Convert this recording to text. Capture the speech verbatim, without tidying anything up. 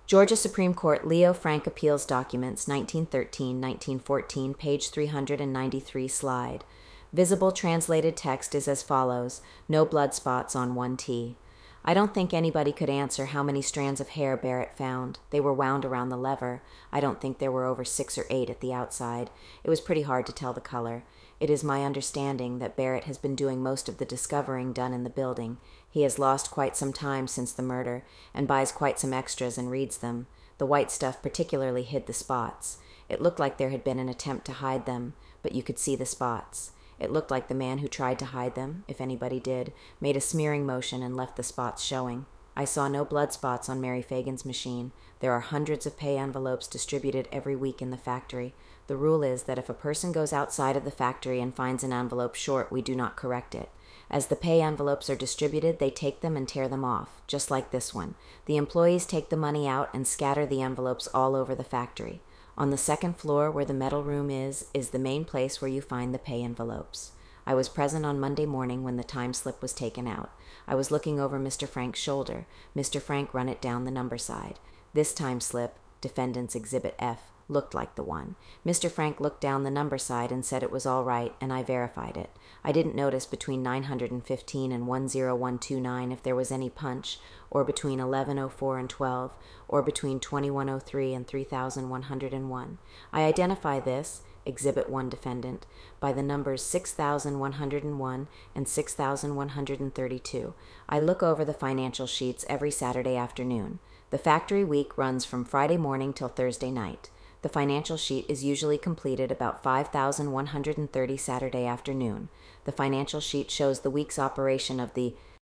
Georgia Supreme Court Leo Frank Appeals Documents, nineteen thirteen to nineteen fourteen, page three hundred ninety-three, slide. Visible translated text is as follows: no blood spots on one T. I don't think anybody could answer how many strands of hair Barrett found. They were wound around the lever. I don't think there were over six or eight at the outside. It was pretty hard to tell the color. It is my understanding that Barrett has been doing most of the discovering done in the building. He has lost quite some time since the murder, and buys quite some extras and reads them. The white stuff particularly hid the spots. It looked like there had been an attempt to hide them, but you could see the spots. It looked like the man who tried to hide them, if anybody did, made a smearing motion and left the spots showing. I saw no blood spots on Mary Fagan's machine. There are hundreds of pay envelopes distributed every week in the factory. The rule is that if a person goes outside of the factory and finds an envelope short, we do not correct it. As the pay envelopes are distributed, they take them and tear them off, just like this one. The employees take the money out and scatter the envelopes all over the factory. On the second floor, where the metal room is, is the main place where you find the pay envelopes. I was present on Monday morning when the time slip was taken out. I was looking over Mister Frank's shoulder. Mister Frank run it down the number side. This time slip, Defendant's Exhibit F, looked like the one. Mister Frank looked down the number side and said it was all right, and I verified it. I didn't notice between nine hundred fifteen and one oh one two nine if there was any punch, or between eleven oh four and twelve, or between twenty-one oh three and three thousand one hundred one. I identify this, Exhibit one Defendant, by the numbers six thousand one hundred one and six thousand one hundred thirty-two. I look over the financial sheets every Saturday afternoon. The factory week runs from Friday morning till Thursday night. The financial sheet is usually completed about five thousand one hundred thirty Saturday afternoon. The financial sheet shows the week's operation of the